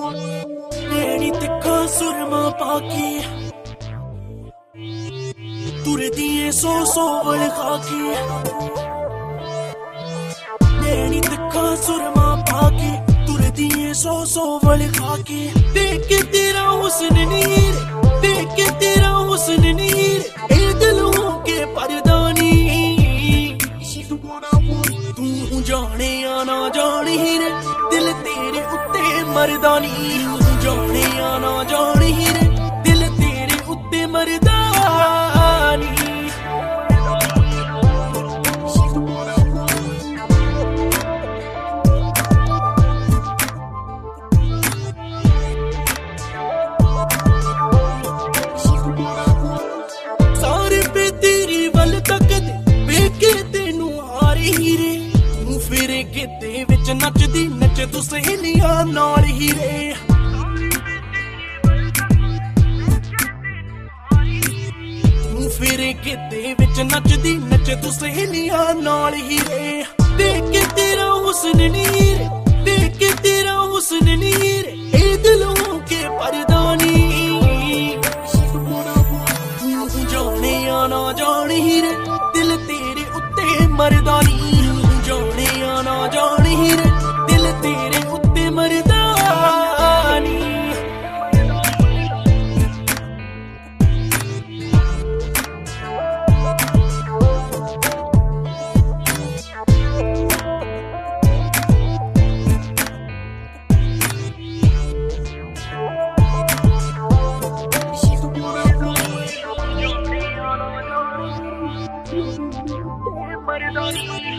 नैनी तिखा सुरमा पाके तुरदिए सौ वल खाके नैनी तिखा सुरमा पाके तुरदिए सौ वल खाके देख के तेरा हुस्न नीर देख के तेरा हुस्न नीर ए दिलों के परदानी तू जाने या ना जाने रे दिल तेरे उत्ते मरदानी जाने या ना जाने रे दिल तेरे उत्ते मरदानी सारे पे तेरी वल तकदे वेखे तेनू हारे हीरे तू फिरे किते विच नचदी नच तू सहेलियां नाल हीरे तू फिरे किते विच नचदी नच तू सहेलियां नाल हीरे देख के तेरा हुस्न नीर देख के तेरा हुस्न नीर ए दिलों के परदानी तू जाने या ना जाने रे दिल तेरे उत्ते मरदानी जाने या ना जाने रे दिल तेरे उत्ते मरदानी मरदानी